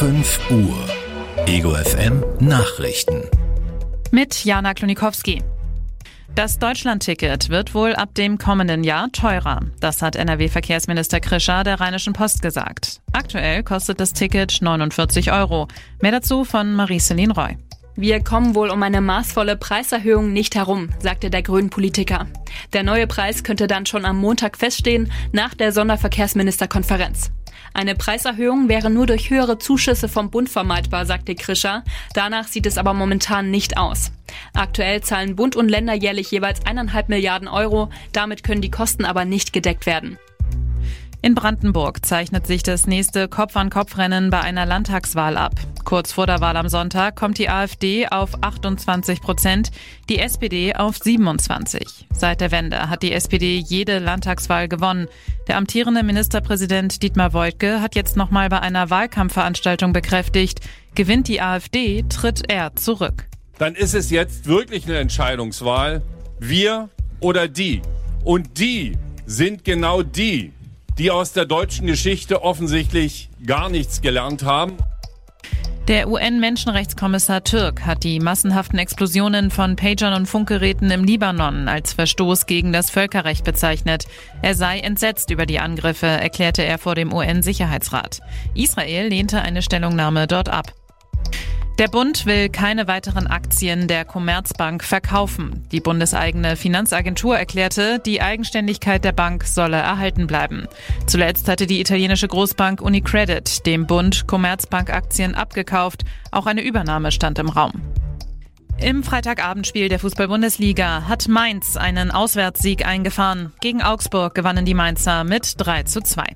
5 Uhr. Ego FM Nachrichten. Mit Jana Klonikowski. Das Deutschland-Ticket wird wohl ab dem kommenden Jahr teurer. Das hat NRW-Verkehrsminister Krischer der Rheinischen Post gesagt. Aktuell kostet das Ticket 49 €. Mehr dazu von Marie-Céline Roy. Wir kommen wohl um eine maßvolle Preiserhöhung nicht herum, sagte der Grünen-Politiker. Der neue Preis könnte dann schon am Montag feststehen, nach der Sonderverkehrsministerkonferenz. Eine Preiserhöhung wäre nur durch höhere Zuschüsse vom Bund vermeidbar, sagte Krischer. Danach sieht es aber momentan nicht aus. Aktuell zahlen Bund und Länder jährlich jeweils 1,5 Milliarden €. Damit können die Kosten aber nicht gedeckt werden. In Brandenburg zeichnet sich das nächste Kopf-an-Kopf-Rennen bei einer Landtagswahl ab. Kurz vor der Wahl am Sonntag kommt die AfD auf 28%, die SPD auf 27%. Seit der Wende hat die SPD jede Landtagswahl gewonnen. Der amtierende Ministerpräsident Dietmar Woidke hat jetzt nochmal bei einer Wahlkampfveranstaltung bekräftigt, gewinnt die AfD, tritt er zurück. Dann ist es jetzt wirklich eine Entscheidungswahl, wir oder die. Und die sind genau die aus der deutschen Geschichte offensichtlich gar nichts gelernt haben. Der UN-Menschenrechtskommissar Türk hat die massenhaften Explosionen von Pagern und Funkgeräten im Libanon als Verstoß gegen das Völkerrecht bezeichnet. Er sei entsetzt über die Angriffe, erklärte er vor dem UN-Sicherheitsrat. Israel lehnte eine Stellungnahme dort ab. Der Bund will keine weiteren Aktien der Commerzbank verkaufen. Die bundeseigene Finanzagentur erklärte, die Eigenständigkeit der Bank solle erhalten bleiben. Zuletzt hatte die italienische Großbank Unicredit dem Bund Commerzbank-Aktien abgekauft. Auch eine Übernahme stand im Raum. Im Freitagabendspiel der Fußball-Bundesliga hat Mainz einen Auswärtssieg eingefahren. Gegen Augsburg gewannen die Mainzer mit 3:2.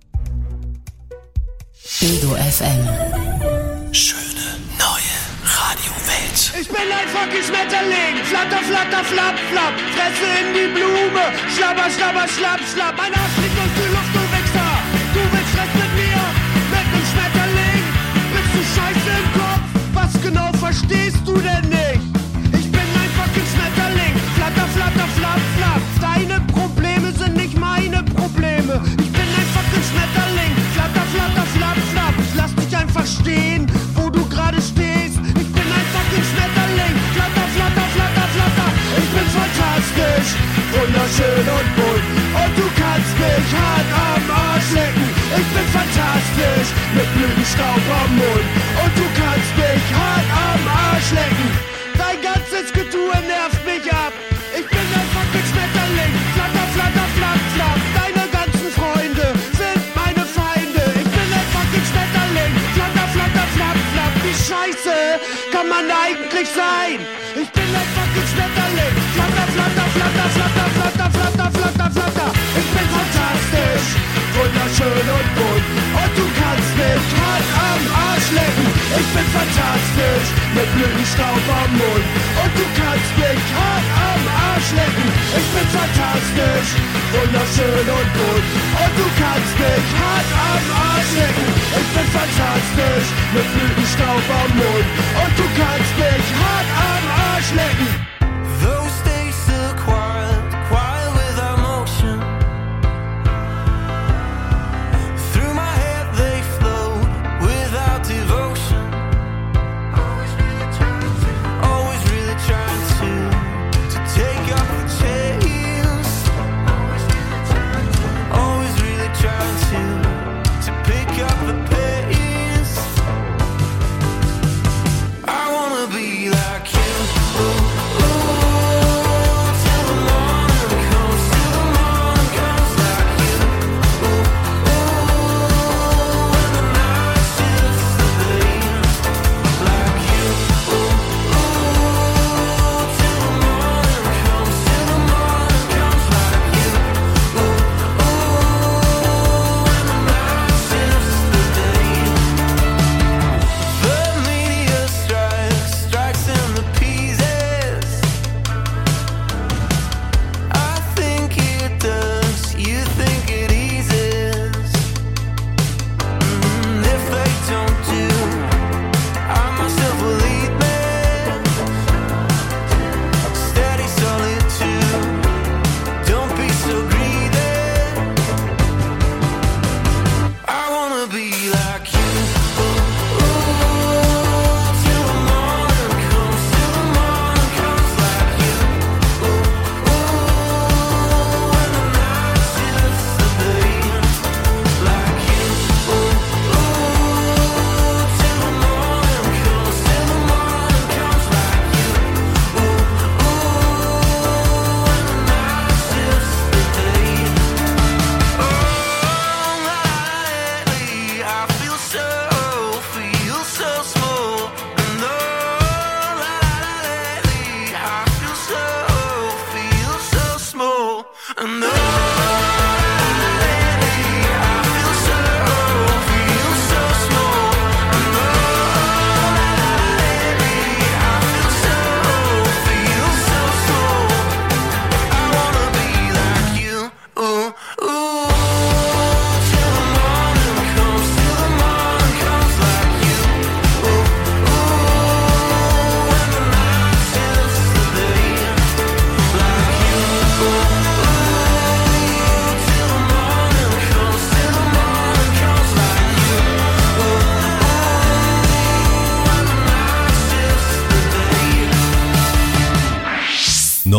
Ego FM. Schöne neue Radiowelt. Ich bin ein fucking Schmetterling. Flatter, flatter, flapp, flapp. Fresse in die Blume. Schlabber, schlabber, schlapp, schlapp. Mein Arsch fliegt durch die Luft, du Wichser. Du willst Stress mit mir? Mit nem Schmetterling? Bist du scheiße im Kopf? Was genau verstehst du denn nicht? Ich bin ein fucking Schmetterling. Flatter, flatter, flapp, flapp. Deine Probleme sind nicht meine Probleme. Ich bin ein fucking Schmetterling. Flatter, flatter, flapp, flapp. Ich lass dich einfach stehen, wo du gerade stehst. Ich bin ein fucking Schmetterling. Flatter, flatter, flatter, flatter. Ich bin fantastisch, wunderschön und bunt. Und du kannst mich hart am Arsch lecken. Ich bin fantastisch, mit Blütenstaub am Mund. Und du kannst mich hart am Arsch lecken. Dein ganzes Getue nervt mich ab. Ich bin ein fucking Schmetterling. Flatter, flatter, flapp, flapp. Deine ganzen Freunde sind meine Feinde. Ich bin ein fucking Schmetterling. Flatter, flatter, flapp, flapp. Wie scheiße kann man eigentlich sein? Ich bin ein fucking Schmetterling. Flatter, flatter, flatter, flatter, flatter, flatter, flatter, flatter. Ich bin fantastisch, wunderschön und bunt. Und du kannst mich hart am Arsch lecken. Ich bin fantastisch, mit Blütenstaub am Mund. Und du kannst mich hart am Arsch lecken. Ich bin fantastisch, wunderschön und bunt. Und du kannst mich hart am Arsch lecken. Ich bin fantastisch, mit Blütenstaub am Mund. Und du kannst mich hart am Arsch lecken. Those days look wild, wild without motion. Through my head they float without devotion. Always really trying to take up the chase. Always really trying to pick up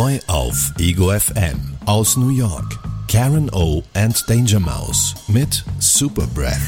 Neu auf Ego FM aus New York. Karen O and Danger Mouse mit Super Breath.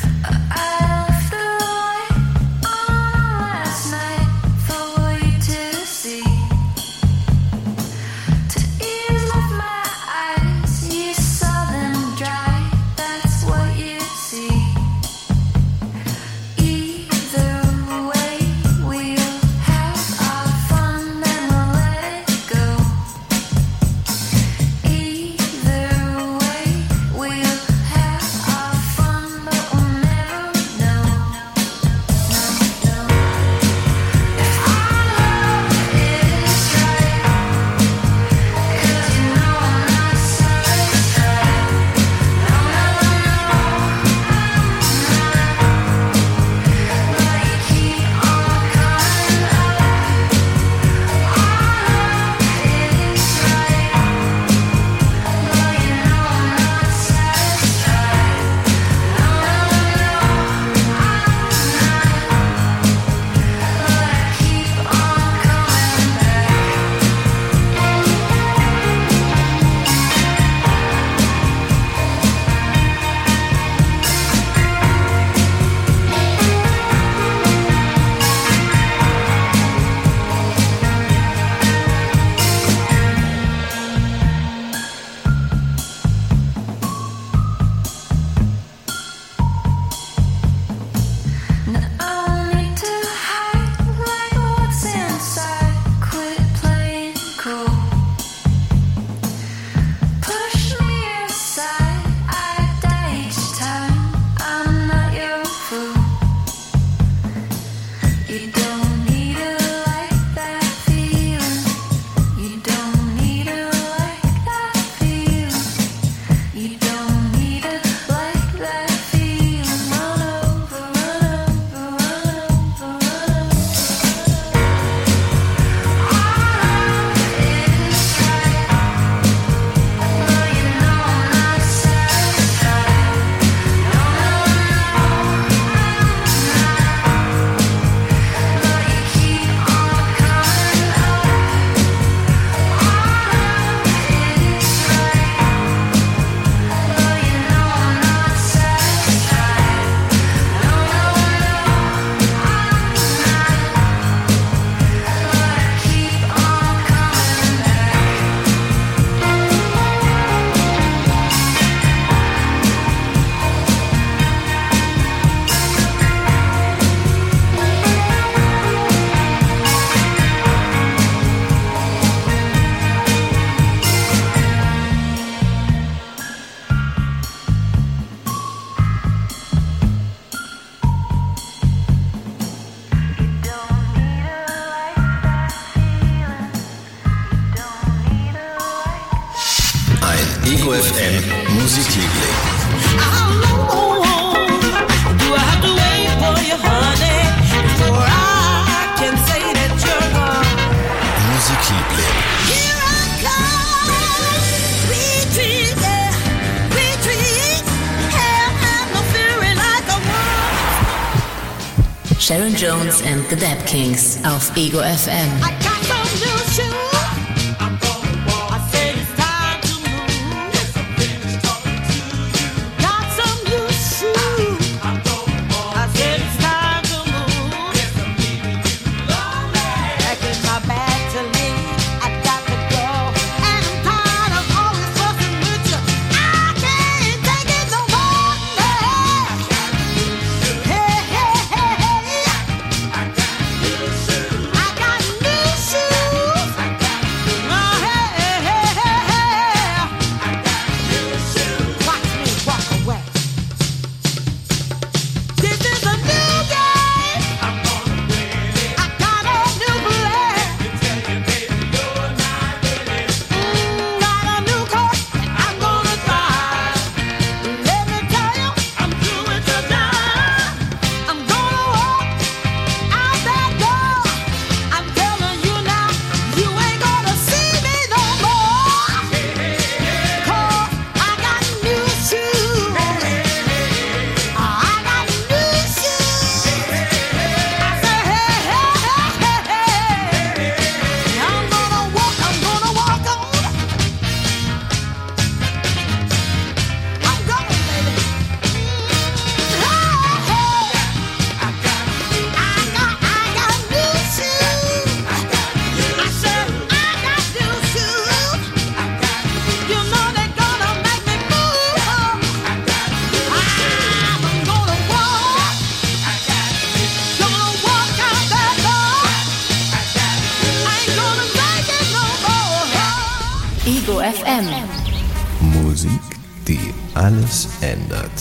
Ego FM Musikliebling. Musikliebling. Sharon Jones and the Dap Kings auf Ego FM. I got news. FM. Musik, die alles ändert.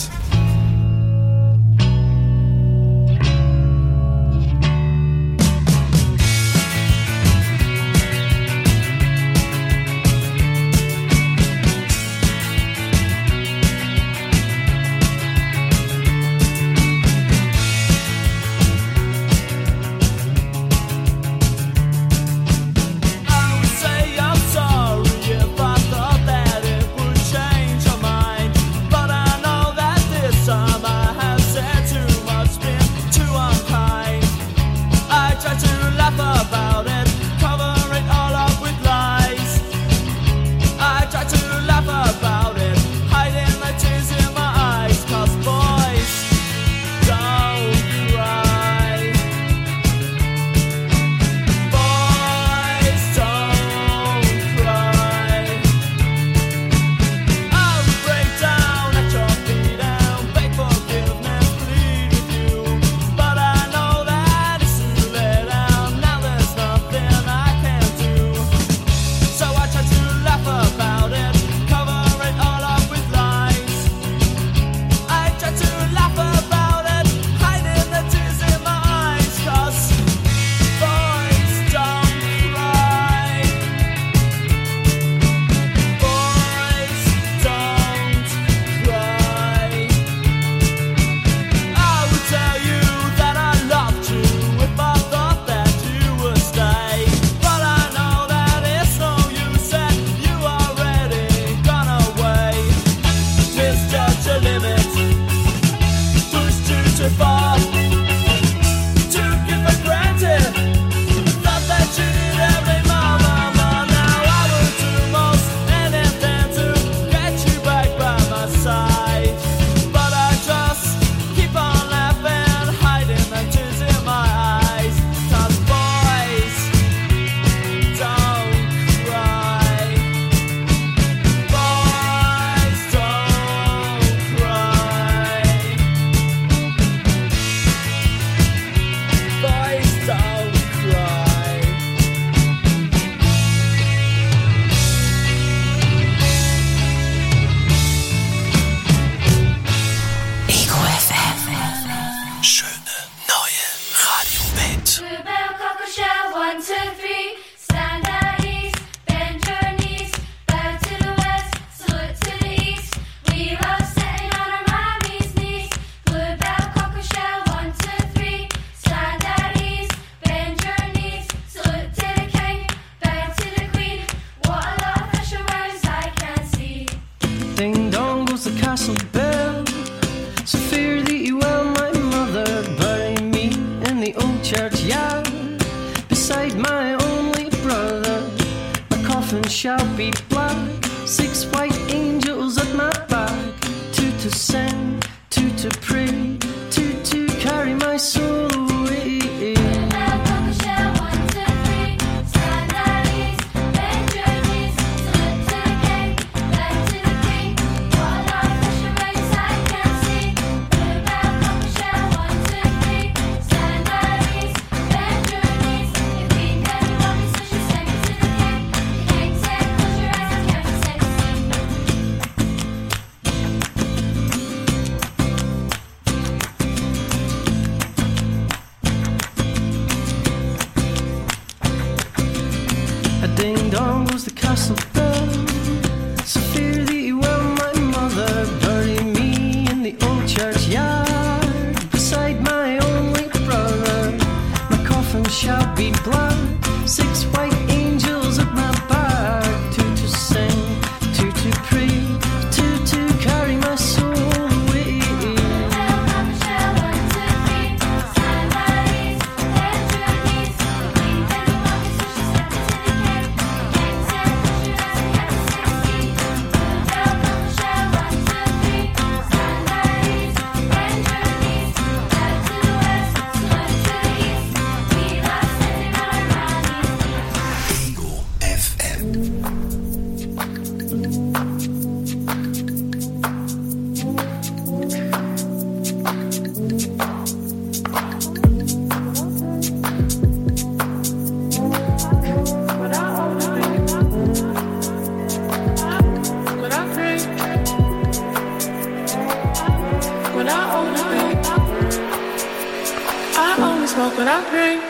smoke when I drink,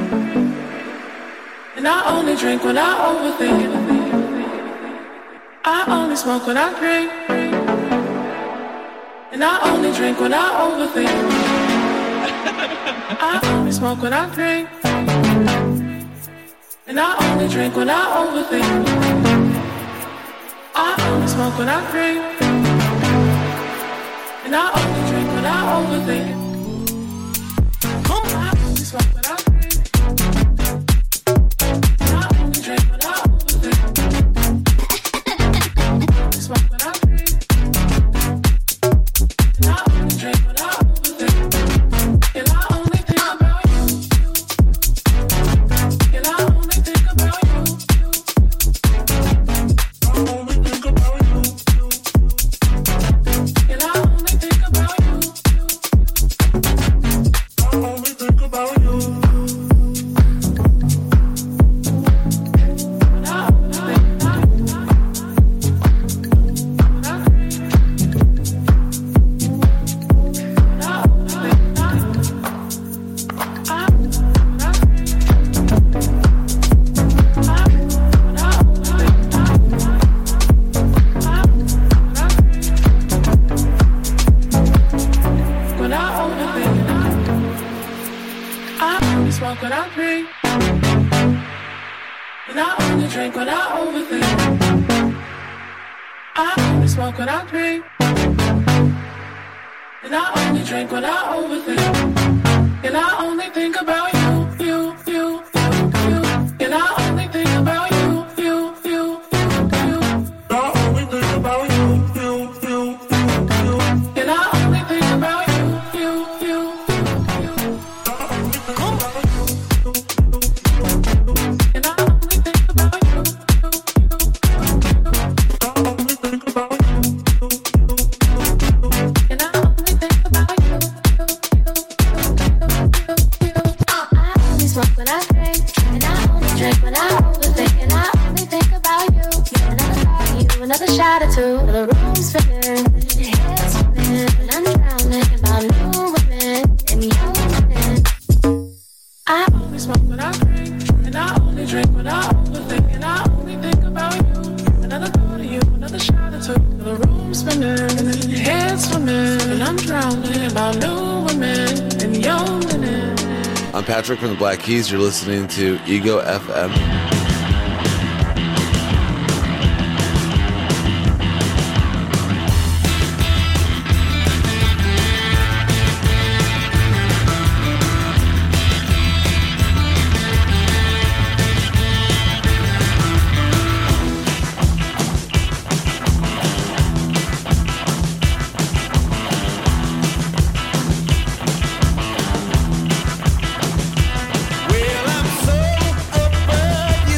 and I only drink when I overthink. I only smoke when I drink, and I only drink when I overthink. I only smoke when I drink, and I only drink when I overthink. I only smoke when I drink, and I only drink when I overthink. I only smoke when I drink, and I only drink when I overthink. I only smoke when I drink, and I only drink when I overthink. And I only think about you, and I only think about you. I only think about you, and I only think about you. I only think about you. And I only think about you. And I drink. And I only think about you. I only think about you. I only think about you. When I overthink, I only smoke when I drink, and I only drink when I overthink. I only smoke when I drink, and I only drink when I overthink. And I only think about you, you, you, you, you. And I only think about you, you, you, you, you. I only think about you, you, you, you. And I only think about you, you, you, you. I only think about you, and I only think about you, I only think about you, and I only think about you. I only smoke when I drink, and I only drink when I overthink, and I only think about you. Another thought of you, another shot or two, the room's spinning, the head's spinning, and I'm drowning about new women and young women. I only smoke when I drink, and I only drink when I overthink, and I only think about you. Another thought of you, another shot or two, the room's spinning, and your head's swimming, and I'm drowning about new women and young women. I'm Patrick from the Black Keys. You're listening to Ego FM. Well, I'm so above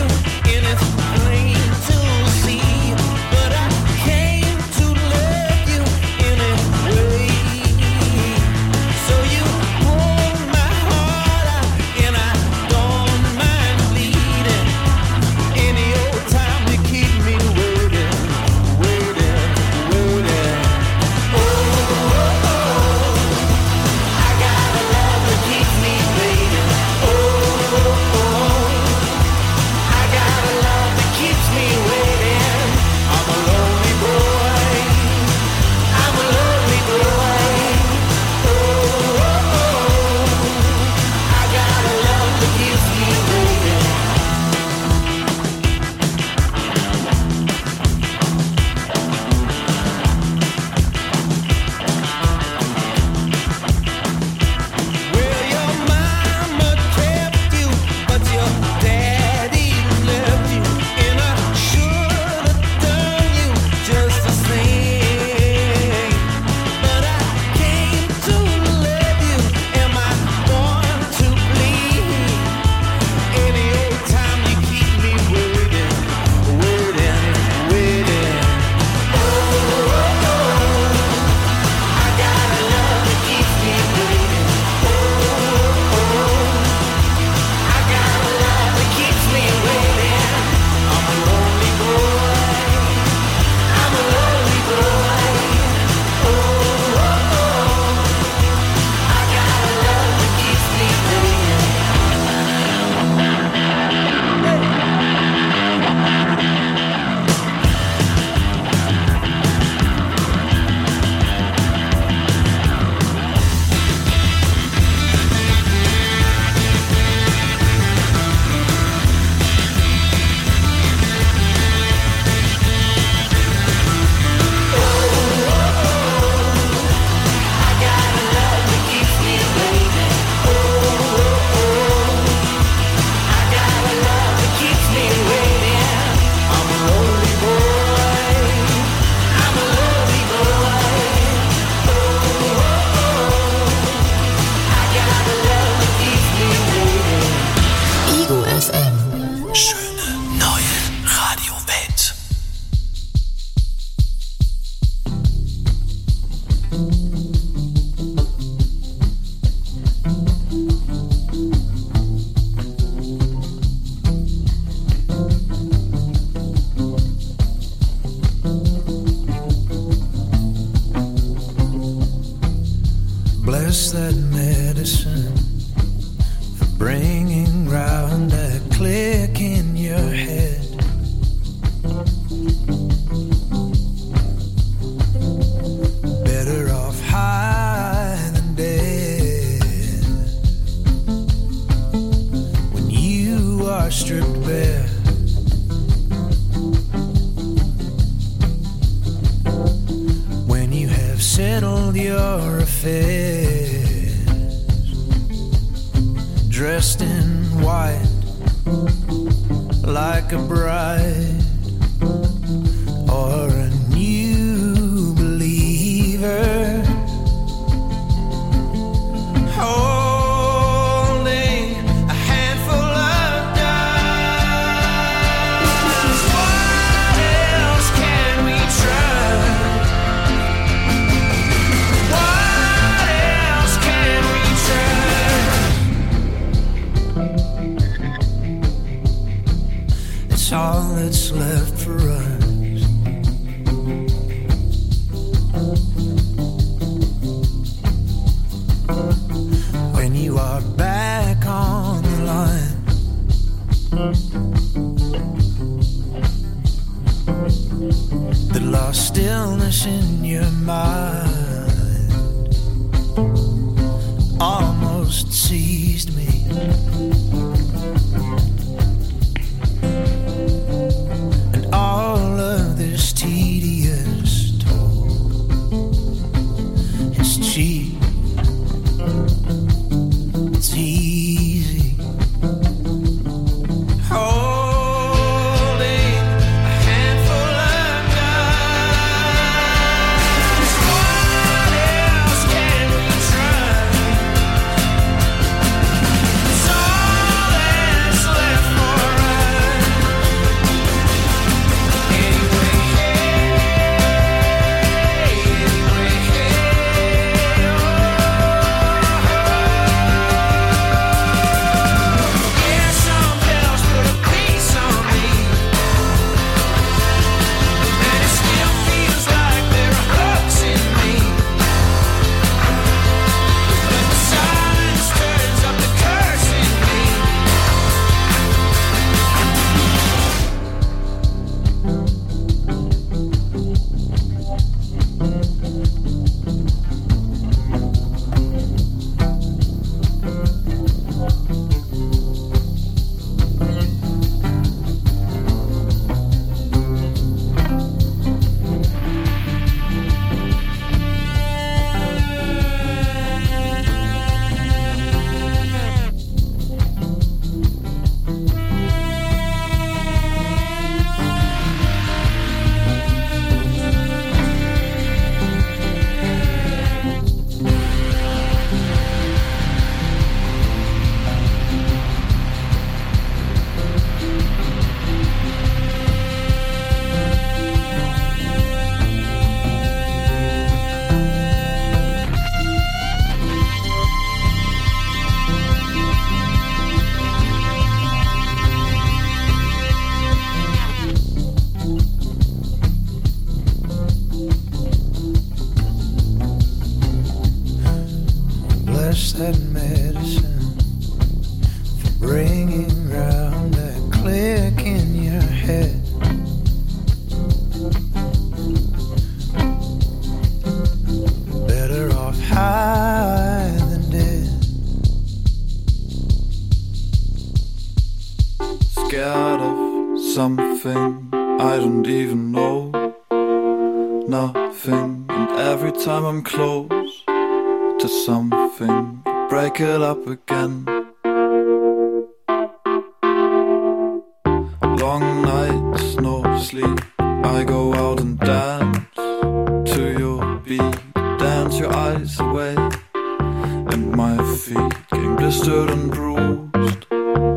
medicine for bringing round that click in your head. Better off high than dead when you are stripped bare. When you have settled your affairs, dressed in white like a bride or a new believer, holding a handful of dimes. What else can we try? What else can we try? It's all that's left for us. When you are back on the line, the lost stillness in your mind almost seized me. And all of this tedious talk is cheap. It's easy holding a handful of dimes. What else can we try? It's all that's left for us. Anyway, yeah, some bells put a piece on me, and it still feels like there are hooks in me. But the silence turns up the curse in me. Bless that medicine for bringing round that click in your head. Better off high than dead. Scared of something I don't even know. Nothing, and every time I'm close to something, break it up again. Long nights, no sleep, I go out and dance to your beat, dance your eyes away, and my feet getting blistered and bruised.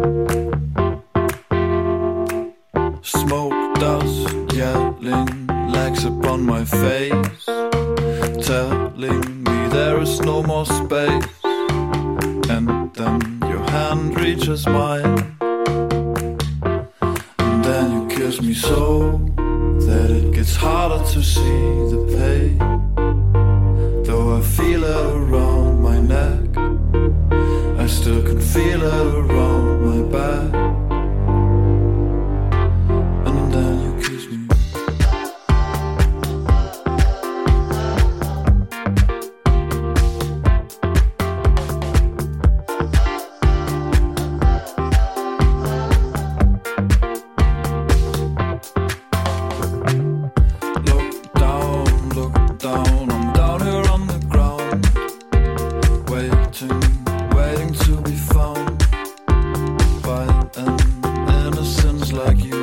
Smoke, dust, yelling, legs upon my face, telling me there is no more space. And then your hand reaches mine, and then you kiss me so that it gets harder to see the pain, though I feel it around my neck. waiting to be found by an innocence like you.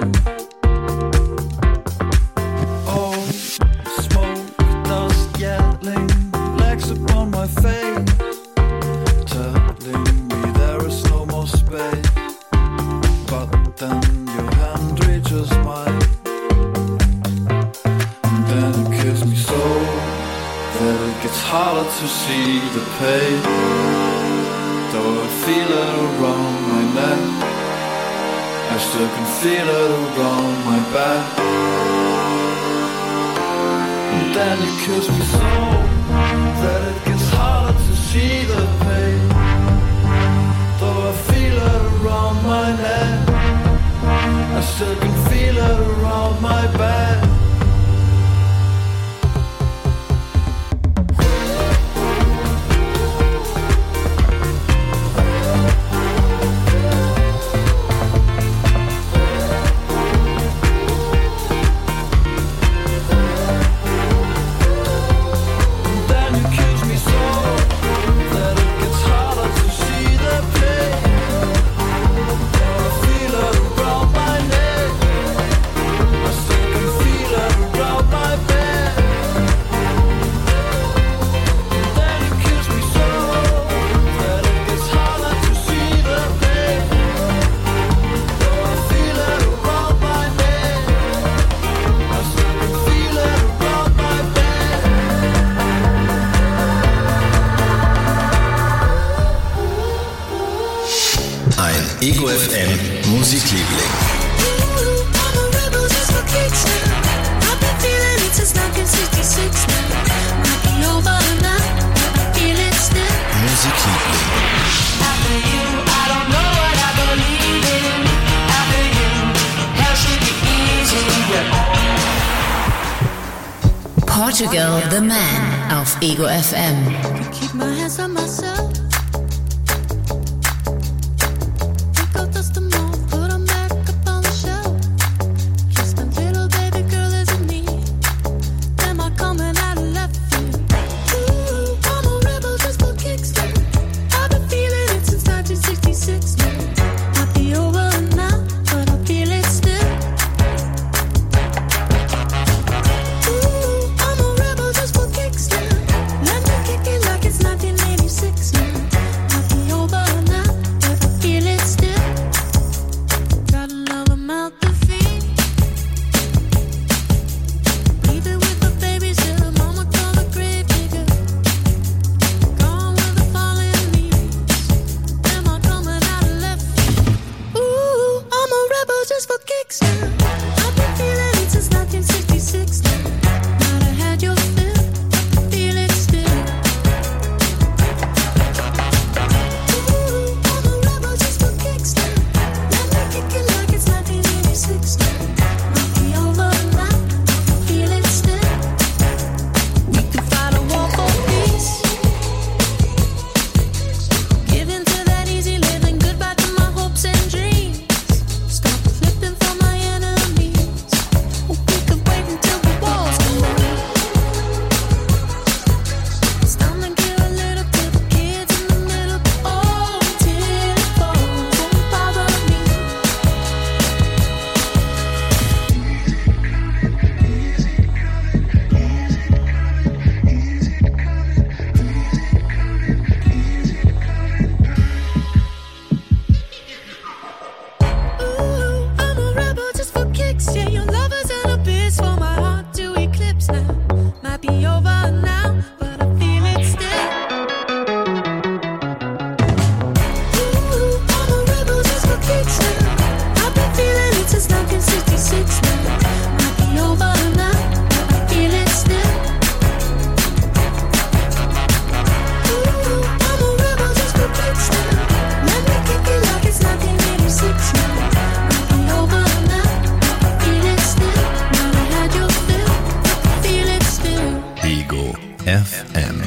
Oh, smoke, dust, yelling, legs upon my face, telling me there is no more space. But then your hand reaches mine, and then you kiss me so that it gets harder to see the pain. Though I feel it around my neck, I still can feel it around my back. And then you kiss me so that it gets harder to see the pain. Though I feel it around my neck, I still can feel it around my back. Ego FM Musikliebling. Portugal the Man auf Ego FM. Keep my hands on myself. FM.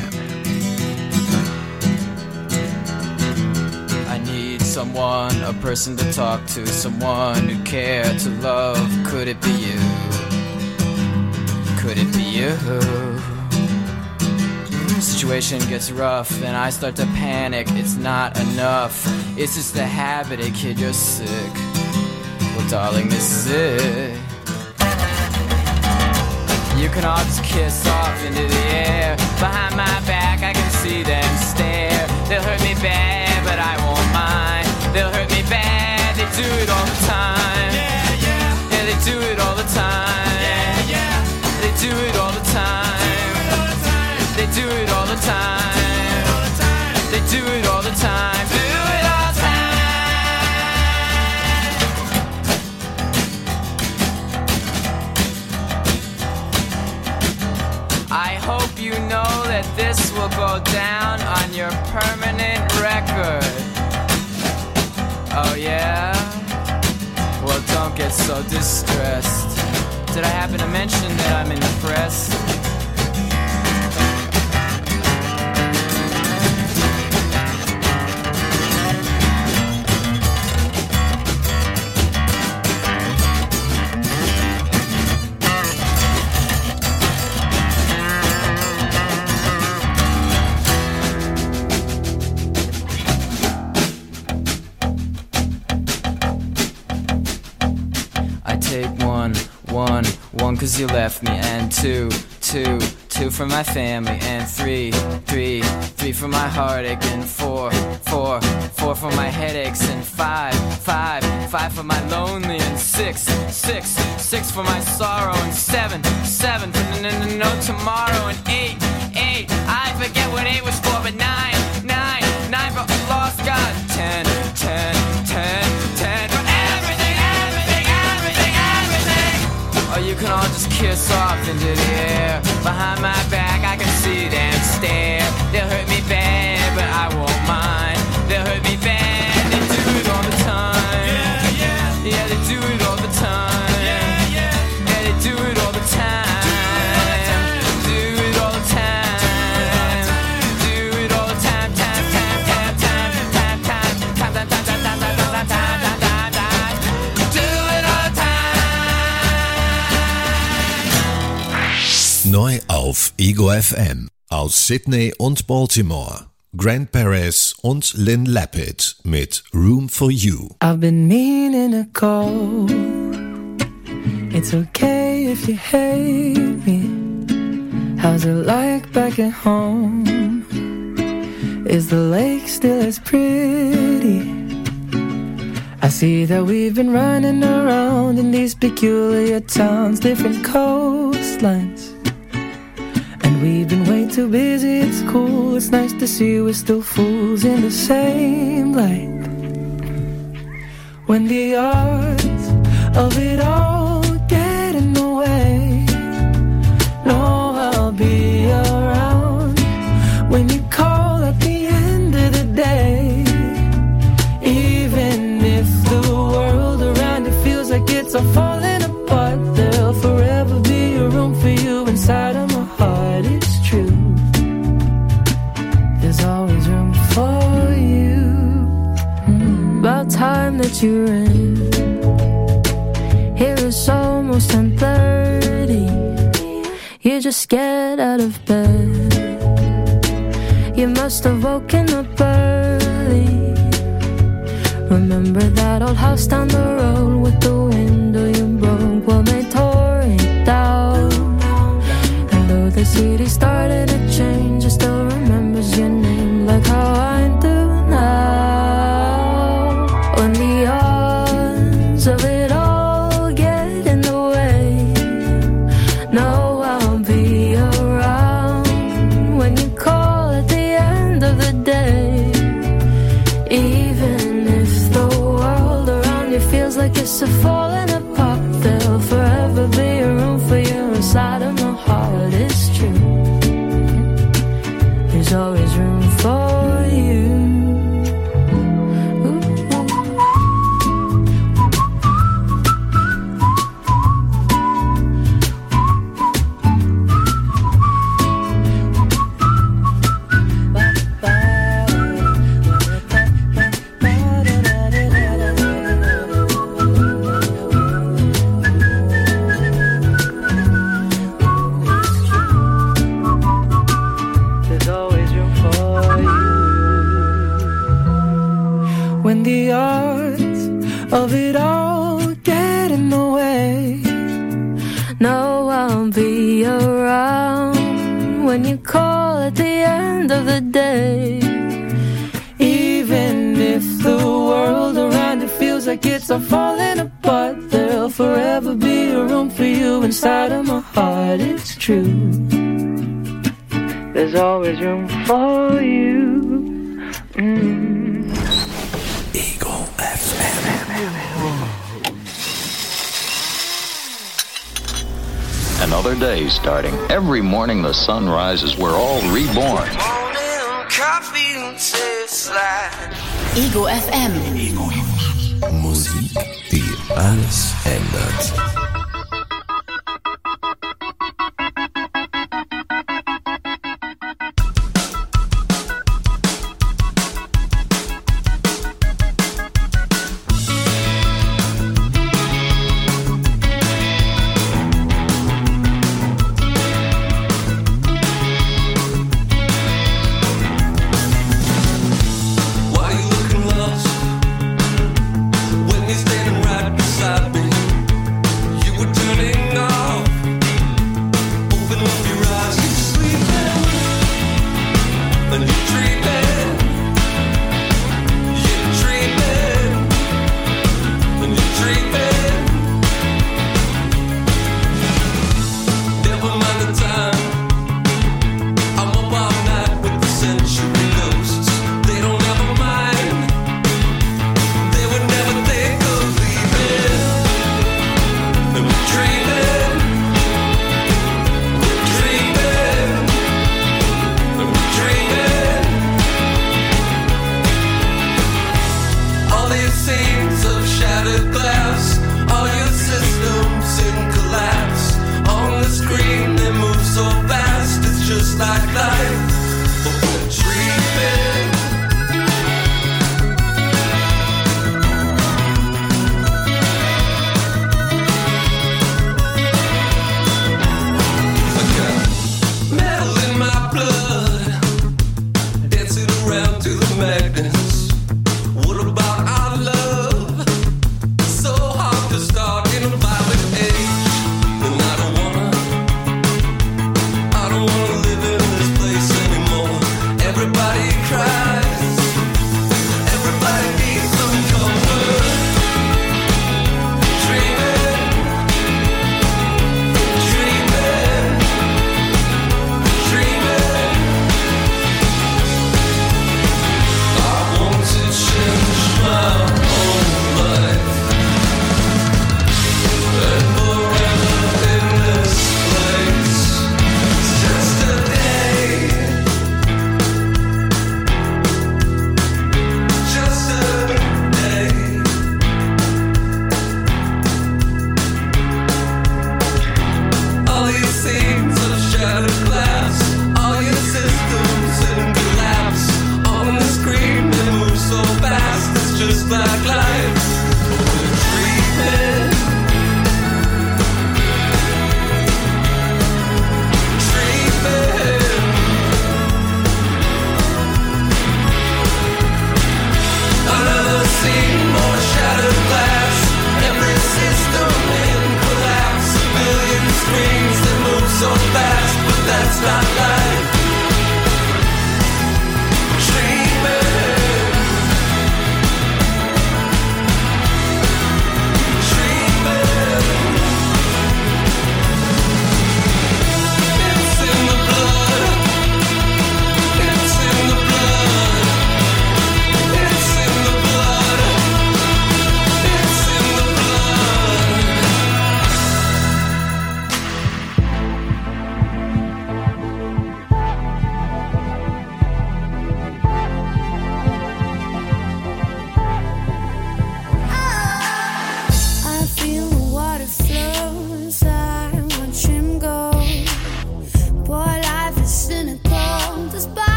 I need someone, a person to talk to, someone who cared to love. Could it be you? Could it be you? Situation gets rough, and I start to panic. It's not enough. It's just a habit, a kid, you're sick. Well, darling, this is it. You can all just kiss off into the air. Behind my back, I can see them stare. They'll hurt me bad, but I won't mind. They'll hurt me bad, they do it all the time. Yeah, yeah. Yeah, they do it all the time. Yeah, yeah. They do it all the time. They do it all the time. They do it all the time. Do it all the time. I hope you know that this will go down on your permanent record. Oh yeah? Well, don't get so distressed. Did I happen to mention that I'm in the press? One, 'cause you left me, and two for my family, and three for my heartache, and four for my headaches, and five for my lonely, and six for my sorrow, and seven for no tomorrow, and eight, I forget what 8 was for, but nine for lost God, 10 for everything. Or you can all just kiss off into the air. Behind my back, I can see them stare. They'll hurt me bad, but I won't mind. They'll hurt me bad, they do it all the time. Yeah, they do it all the time. Yeah, they do it all the time. Do it all the time. Do it all the time. Neu auf Ego FM aus Sydney und Baltimore. Grant Perez und Lynn Lapid mit Room for You. I've been meaning to call. It's okay if you hate me. How's it like back at home? Is the lake still as pretty? I see that we've been running around in these peculiar towns, different coastlines. And we've been way too busy, it's cool, it's nice to see we're still fools in the same light. When the odds of it all get in the way, no, I'll be around when you call at the end of the day. Even if the world around you feels like it's all falling apart, there'll forever be a room for you inside of my heart. It's true, there's always room for you. About time that you're in. Here it's almost 10:30. You just get out of bed. You must have woken up early. Remember that old house down the road with the window you broke? Well, they tore it down. And though the city started to change, it still remembers your name like how I do now. When the odds of it all get in the way, no, I'll be around when you call at the end of the day. Even if the world around you feels like it's a falling apart, there'll forever be a room for you inside of my heart. It's true, there's always room for you. when the odds of it all get in the way. No, I'll be around when you call at the end of the day. Even if the world around you feels like it's all falling apart, there'll forever be a room for you inside of my heart. It's true, there's always room for you. Eagle FM. Another day starting. Every morning the sun rises, we're all reborn. Ego FM. Musik, die alles ändert.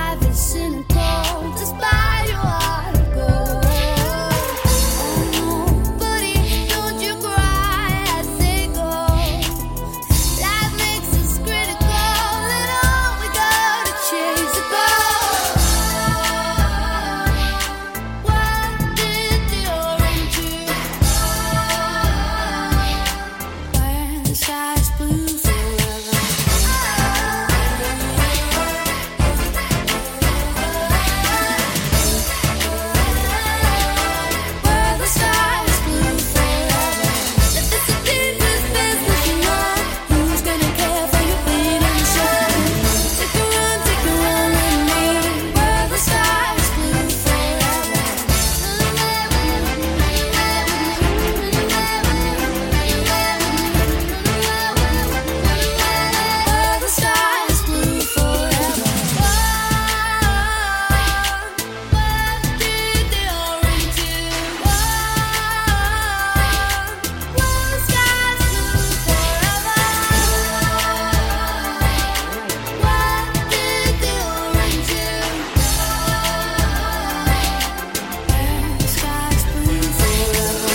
life is cynical, despite your heart of gold. Oh, buddy, don't you cry as they go. Life makes us critical, and all we gotta chase a goal. What did the orange do? Where the sky's blue forever. Where the sky's blue forever. If it's a dangerous business, you know who's gonna care for your bleeding soul. Take a run with me. Where the sky's blue forever. Where the sky's blue forever. What did the orange do? Where the sky's blue forever. What did the orange do? Where the sky's blue forever.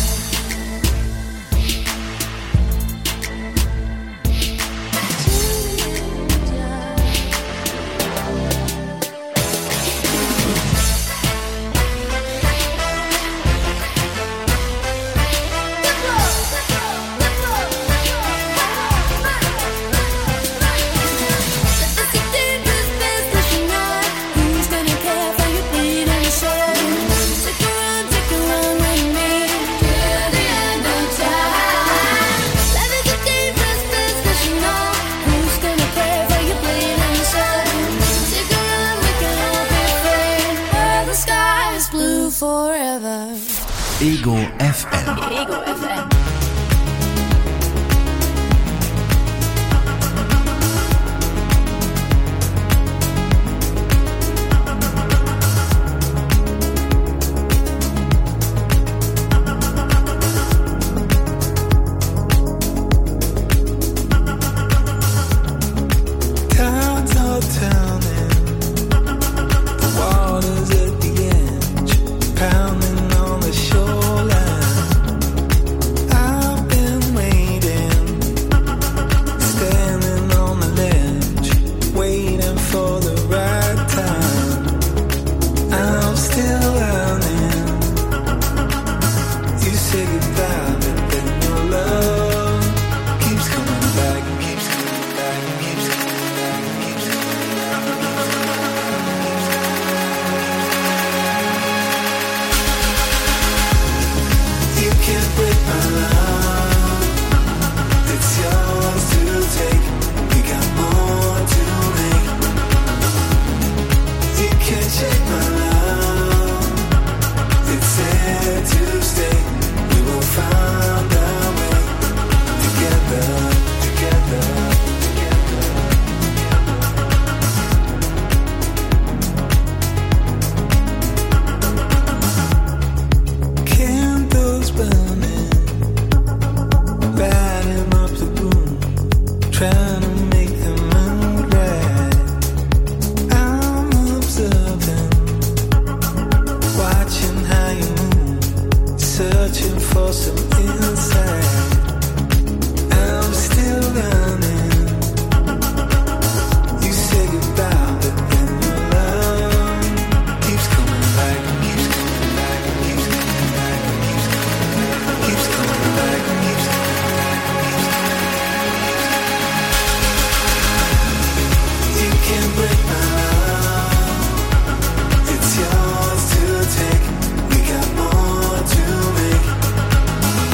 Who's gonna care for your bleeding soul? Take a run with me till the end of time. Life is a dangerous business, you know. Who's gonna care for your bleeding soul? Take a run, we can all be free. Where the sky is blue forever. Ego FM. Ego FM. Tides are turning, the water's at the edge, pounding on the shoreline. I've been waiting, standing on the ledge, waiting for the right time. I'm still learning. You say goodbye, but then your love keeps coming back, keeps coming back, keeps coming back, keeps coming back. You can't break my love. It's yours to take. We got more to make. You can't shake my love. It's here to stay. We will find a way together, together, together. Candles burning, lighting up the room, trying to make the mood right. I'm observing, watching how you move, searching for some insight. I'm still learning. You say goodbye, but then your love keeps coming back, keeps coming back, keeps coming back, keeps coming back, keeps coming back, keeps coming back, keeps coming back. You can't break my love. It's yours to take. We got more to make.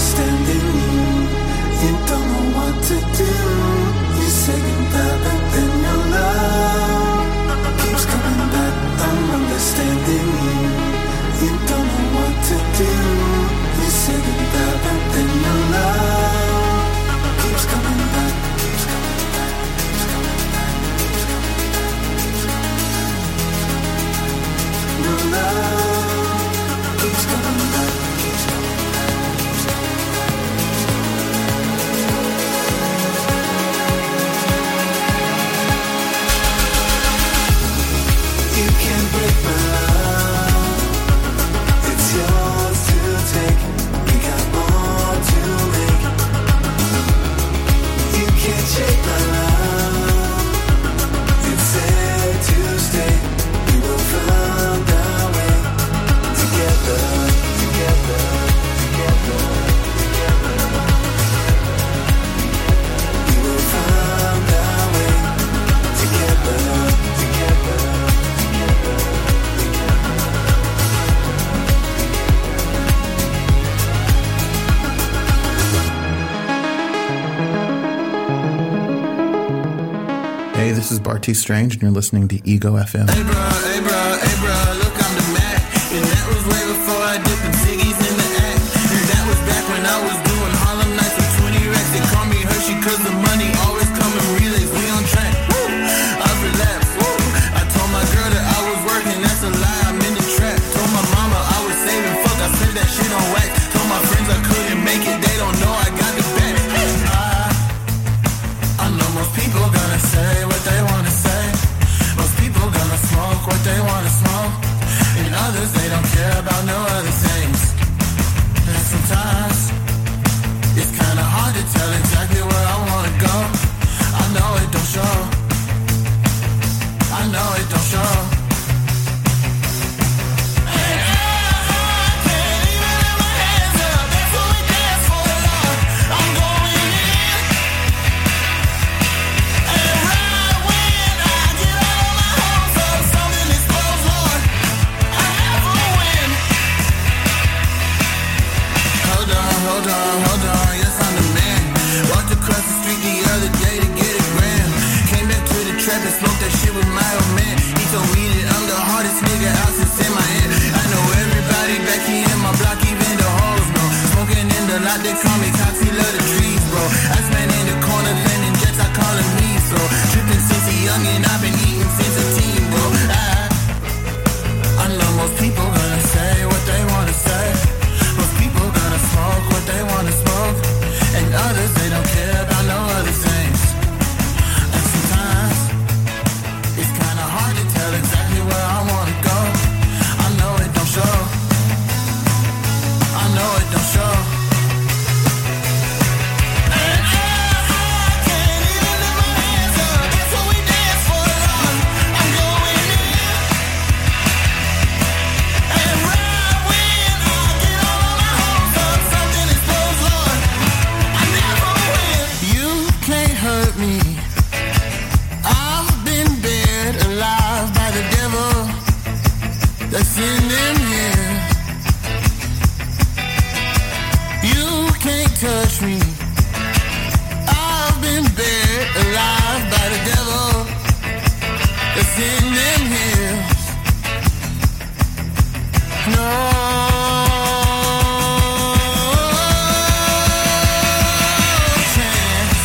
understanding you. You don't know what to do. You say goodbye, but then your love keeps coming back. I'm understanding you. You don't know what to do. You say goodbye, but then your love keeps coming back. Keeps coming back. Keeps coming back. Keeps coming back. Keeps coming back. Your love keeps coming back. Keeps coming back. Keeps coming back. You can't break my love. It's yours to take. We got more to make. You can't shake my love. It's there to stay. We will find our way together, together, together, together. We will find our way together, together, together, together. Hey, this is Barty Strange, and you're listening to Ego FM. Hey bro, look, I'm the Mac. And that was way before I dipped in Ziggy's in the act. And that was back when I was doing Harlem Nights with 20 racks. They call me Hershey cause the money always come in relays. We on track, woo, I relapsed, woo. I told my girl that I was working, that's a lie, I'm in the trap. Told my mama I was saving, fuck, I spent that shit on wax. Told my friends I couldn't make it, they don't know I got the back. I know most people gonna say what they wanna say. Most people gonna smoke what they wanna smoke. And others, they don't care about no other things. And sometimes it's kinda hard to tell exactly where I wanna go. I know it don't show. I know it don't show. Hold on, yes I'm the man. Walked across the street the other day to get a gram. Came back to the trap and smoked that shit with my old man. He told me that I'm the hardest nigga out since in my head. I know everybody back here in my block, even the hoes know. Smoking in the lot, they call me Coxie, love the trees, bro. Ice man in the corner, landing jets, I call him me, so. Tripping since a young and I've been eating since a teen, bro. I know most people gonna say what they wanna say. Most people gonna smoke what they wanna smoke. And others, they don't care about no other things. And sometimes it's kinda hard to tell exactly where I wanna go. I know it don't show. I know it don't show. And I can't even lift my hands up. That's what we dance for, Lord. I'm going in. And right when I get all my hopes up, something explodes, Lord. I never win. You can't hurt me. I've been buried alive by the devil that's in them here. You can't touch me. I've been buried alive by the devil that's in them hills. No chance.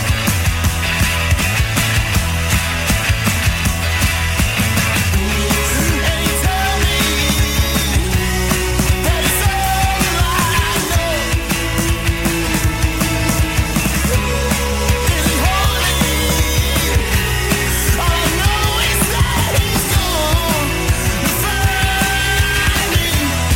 And you tell me that it's all I know. Is he holy? All I know is that he's gone to find me.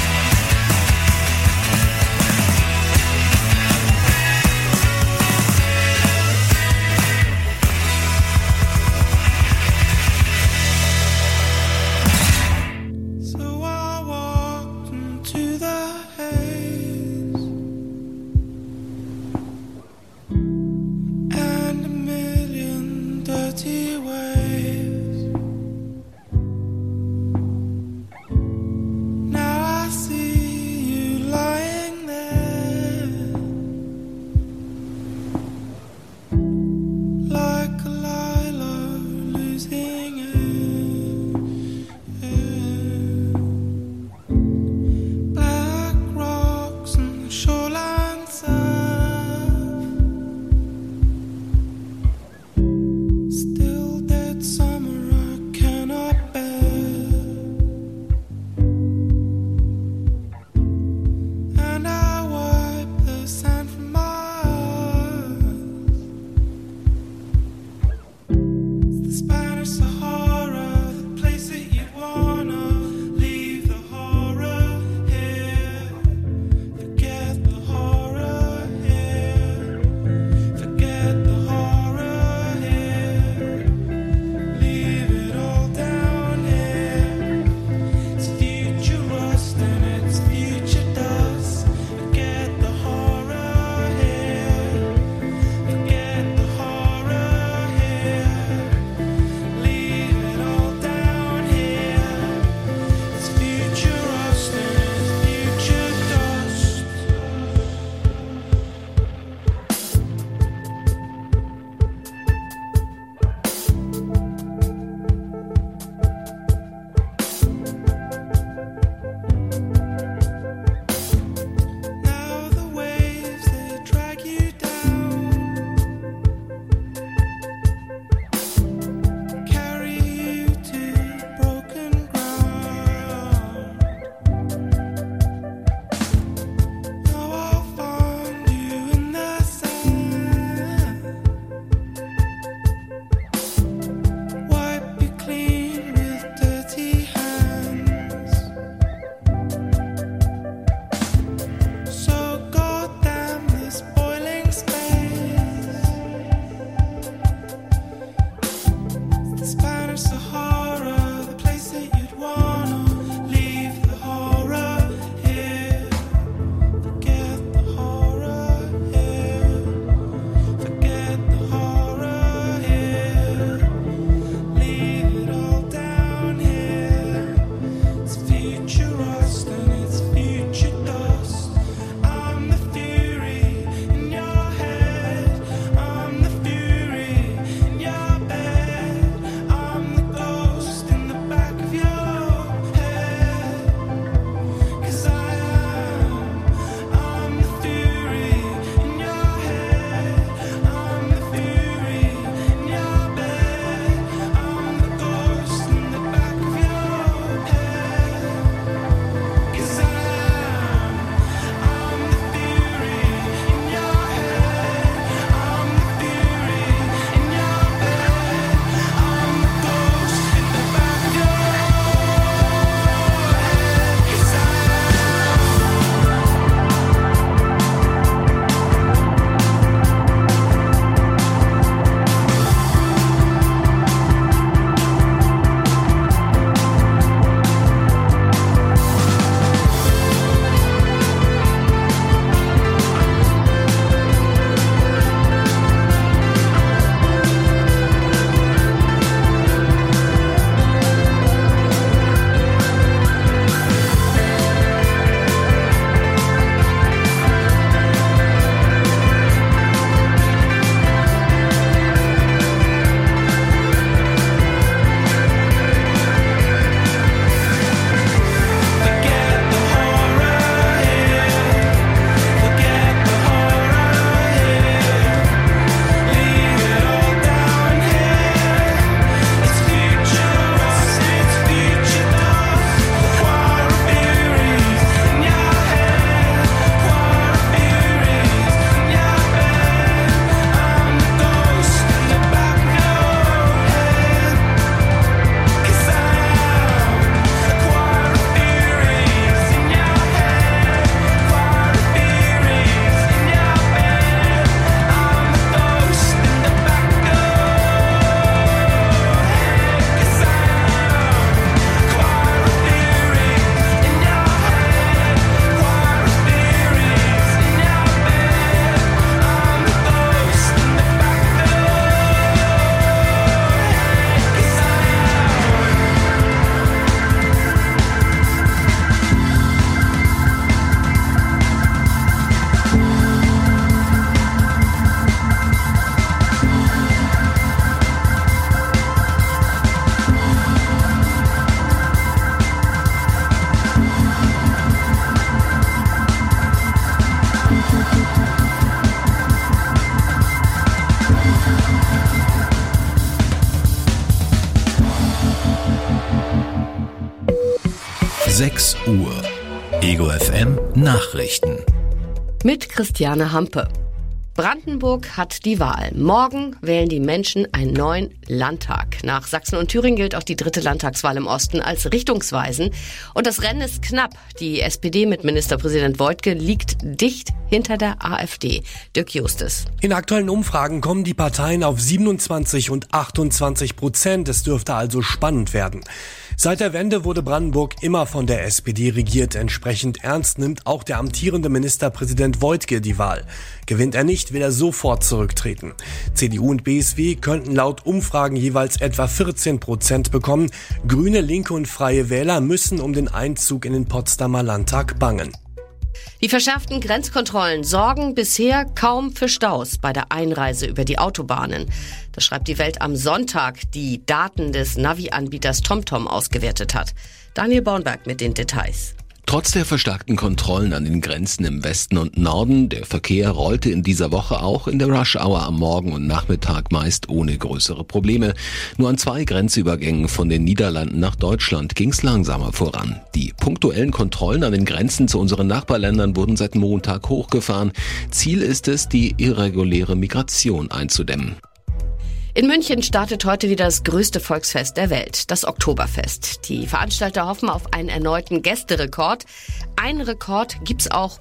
6 Uhr. Ego FM Nachrichten. Mit Christiane Hampe. Brandenburg hat die Wahl. Morgen wählen die Menschen einen neuen Landtag. Nach Sachsen und Thüringen gilt auch die 3. Landtagswahl im Osten als richtungsweisend. Und das Rennen ist knapp. Die SPD mit Ministerpräsident Woidke liegt dicht hinter der AfD. Dirk Justus. In aktuellen Umfragen kommen die Parteien auf 27 und 28%. Es dürfte also spannend werden. Seit der Wende wurde Brandenburg immer von der SPD regiert. Entsprechend ernst nimmt auch der amtierende Ministerpräsident Woidke die Wahl. Gewinnt er nicht, will er sofort zurücktreten. CDU und BSW könnten laut Umfragen jeweils etwa 14% bekommen. Grüne, Linke und Freie Wähler müssen um den Einzug in den Potsdamer Landtag bangen. Die verschärften Grenzkontrollen sorgen bisher kaum für Staus bei der Einreise über die Autobahnen. Das schreibt die Welt am Sonntag, die Daten des Navi-Anbieters TomTom ausgewertet hat. Daniel Bornberg mit den Details. Trotz der verstärkten Kontrollen an den Grenzen im Westen und Norden, der Verkehr rollte in dieser Woche auch in der Rush-Hour am Morgen und Nachmittag meist ohne größere Probleme. Nur an 2 Grenzübergängen von den Niederlanden nach Deutschland ging's langsamer voran. Die punktuellen Kontrollen an den Grenzen zu unseren Nachbarländern wurden seit Montag hochgefahren. Ziel ist es, die irreguläre Migration einzudämmen. In München startet heute wieder das größte Volksfest der Welt, das Oktoberfest. Die Veranstalter hoffen auf einen erneuten Gästerekord. Einen Rekord gibt's auch